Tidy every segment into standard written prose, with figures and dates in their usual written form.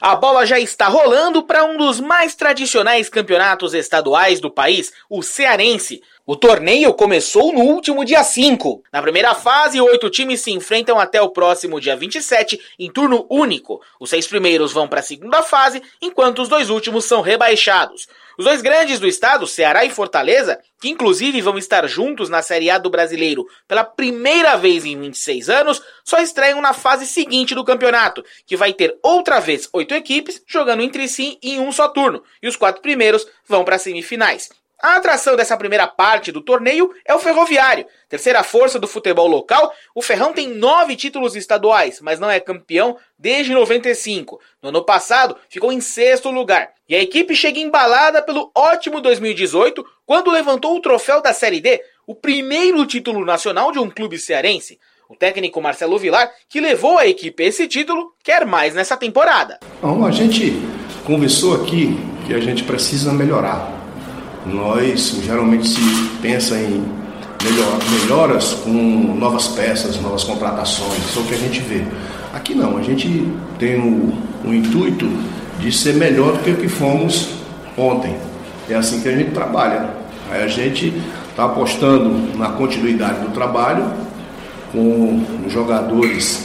A bola já está rolando para um dos mais tradicionais campeonatos estaduais do país, o cearense. O torneio começou no último dia 5. Na primeira fase, 8 times se enfrentam até o próximo dia 27, em turno único. Os 6 primeiros vão para a segunda fase, enquanto os 2 últimos são rebaixados. Os 2 grandes do estado, Ceará e Fortaleza, que inclusive vão estar juntos na Série A do Brasileiro pela primeira vez em 26 anos, só estreiam na fase seguinte do campeonato, que vai ter outra vez 8 equipes jogando entre si em um só turno, e os 4 primeiros vão para as semifinais. A atração dessa primeira parte do torneio é o Ferroviário. Terceira força do futebol local, o Ferrão tem 9 títulos estaduais, mas não é campeão desde 95. No ano passado, ficou em 6º lugar. E a equipe chega embalada pelo ótimo 2018, quando levantou o troféu da Série D, o primeiro título nacional de um clube cearense. O técnico Marcelo Vilar, que levou a equipe a esse título, quer mais nessa temporada. Bom, a gente conversou aqui que a gente precisa melhorar. Nós geralmente se pensa em melhoras com novas peças, novas contratações, isso é o que a gente vê. Aqui não, a gente tem o intuito de ser melhor do que o que fomos ontem. É assim que a gente trabalha. Aí a gente está apostando na continuidade do trabalho com jogadores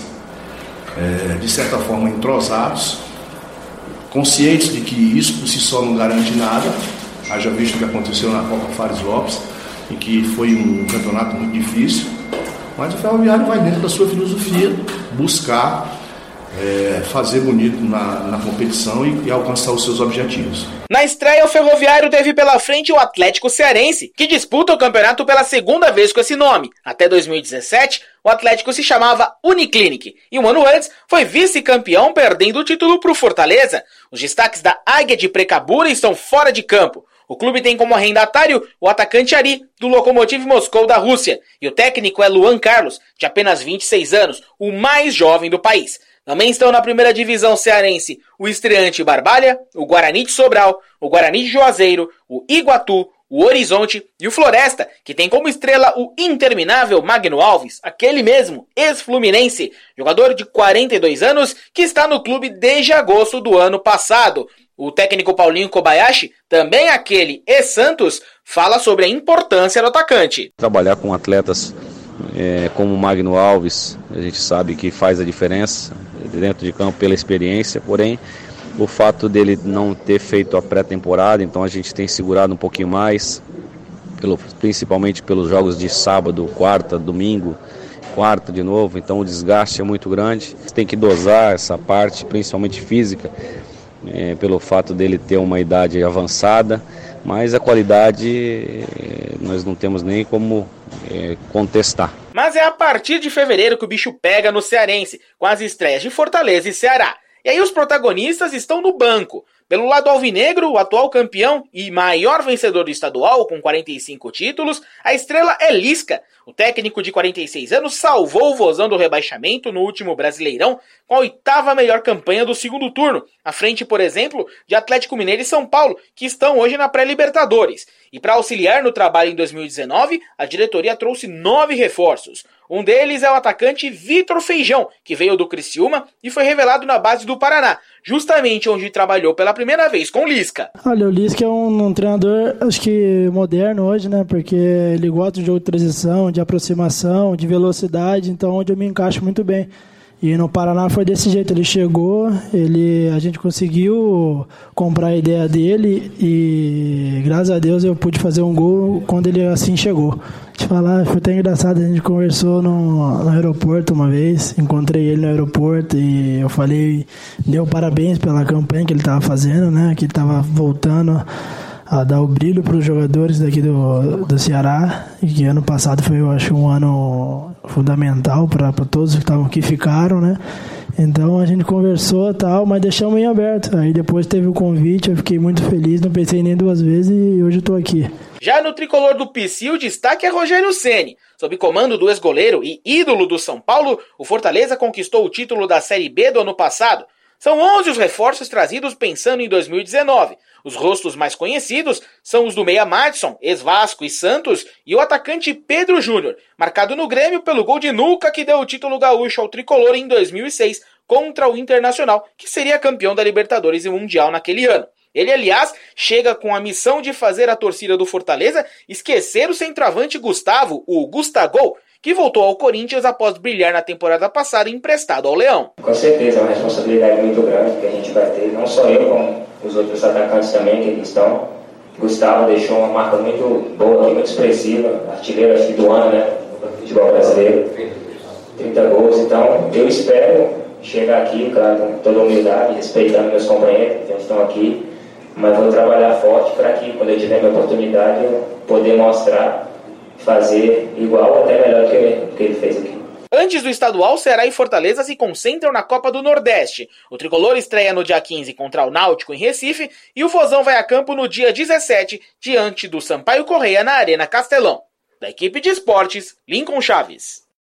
de certa forma entrosados, conscientes de que isso por si só não garante nada. Haja visto o que aconteceu na Copa Fares Lopes, em que foi um campeonato muito difícil, mas o Ferroviário vai dentro da sua filosofia buscar fazer bonito na competição e alcançar os seus objetivos. Na estreia, o Ferroviário teve pela frente o Atlético Cearense, que disputa o campeonato pela segunda vez com esse nome. Até 2017, o Atlético se chamava Uniclinic, e um ano antes foi vice-campeão, perdendo o título para o Fortaleza. Os destaques da Águia de Precabura estão fora de campo. O clube tem como arrendatário o atacante Ari, do Lokomotiv Moscou da Rússia, e o técnico é Luan Carlos, de apenas 26 anos, o mais jovem do país. Também estão na primeira divisão cearense o estreante Barbalha, o Guarani de Sobral, o Guarani de Juazeiro, o Iguatu, o Horizonte e o Floresta, que tem como estrela o interminável Magno Alves, aquele mesmo, ex-fluminense, jogador de 42 anos que está no clube desde agosto do ano passado. O técnico Paulinho Kobayashi, também aquele ex-Santos, fala sobre a importância do atacante. Trabalhar com atletas como o Magno Alves, a gente sabe que faz a diferença dentro de campo pela experiência, porém o fato dele não ter feito a pré-temporada, então a gente tem segurado um pouquinho mais, principalmente pelos jogos de sábado, quarta, domingo, quarta de novo, então o desgaste é muito grande. Tem que dosar essa parte, principalmente física, pelo fato dele ter uma idade avançada, mas a qualidade nós não temos nem como contestar. Mas é a partir de fevereiro que o bicho pega no cearense, com as estreias de Fortaleza e Ceará. E aí os protagonistas estão no banco. Pelo lado alvinegro, o atual campeão e maior vencedor do estadual, com 45 títulos, a estrela é Lisca. O técnico de 46 anos salvou o Vozão do rebaixamento no último Brasileirão com a 8ª melhor campanha do segundo turno, à frente, por exemplo, de Atlético Mineiro e São Paulo, que estão hoje na pré-Libertadores. E para auxiliar no trabalho em 2019, a diretoria trouxe 9 reforços. Um deles é o atacante Vitor Feijão, que veio do Criciúma e foi revelado na base do Paraná, justamente onde trabalhou pela primeira vez com Lisca. Olha, o Lisca é um treinador, acho que moderno hoje, né? Porque ele gosta de jogo de transição, de aproximação, de velocidade, então onde eu me encaixo muito bem. E no Paraná foi desse jeito, ele chegou, a gente conseguiu comprar a ideia dele e graças a Deus eu pude fazer um gol quando ele assim chegou. Te falar, foi até engraçado, a gente conversou no aeroporto uma vez, encontrei ele no aeroporto e eu falei, deu parabéns pela campanha que ele estava fazendo, né, que ele estava voltando a dar o brilho para os jogadores daqui do Ceará, e que ano passado foi, eu acho, um ano fundamental para todos que estavam aqui, ficaram, né? Então a gente conversou e tal, mas deixamos em aberto. Aí depois teve o convite, eu fiquei muito feliz, não pensei nem 2 vezes e hoje estou aqui. Já no tricolor do PC, o destaque é Rogério Ceni. Sob comando do ex-goleiro e ídolo do São Paulo, o Fortaleza conquistou o título da Série B do ano passado. São 11 os reforços trazidos pensando em 2019. Os rostos mais conhecidos são os do meia Madison, ex-Vasco e Santos, e o atacante Pedro Júnior, marcado no Grêmio pelo gol de nuca que deu o título gaúcho ao tricolor em 2006 contra o Internacional, que seria campeão da Libertadores e Mundial naquele ano. Ele, aliás, chega com a missão de fazer a torcida do Fortaleza esquecer o centroavante Gustavo, o Gustagol, que voltou ao Corinthians após brilhar na temporada passada emprestado ao Leão. Com certeza é uma responsabilidade muito grande que a gente vai ter, não só eu, como os outros atacantes também que estão. Gustavo deixou uma marca muito boa aqui, muito expressiva, artilheiro acho que do ano, né, no futebol brasileiro, 30 gols, então eu espero chegar aqui, claro, com toda humildade, respeitando meus companheiros que estão aqui, mas vou trabalhar forte para que quando eu tiver minha oportunidade eu poder mostrar, fazer igual ou até melhor que ele fez aqui. Antes do estadual, Ceará e Fortaleza se concentram na Copa do Nordeste. O tricolor estreia no dia 15 contra o Náutico em Recife e o Vozão vai a campo no dia 17 diante do Sampaio Corrêa na Arena Castelão. Da equipe de esportes, Lincoln Chaves.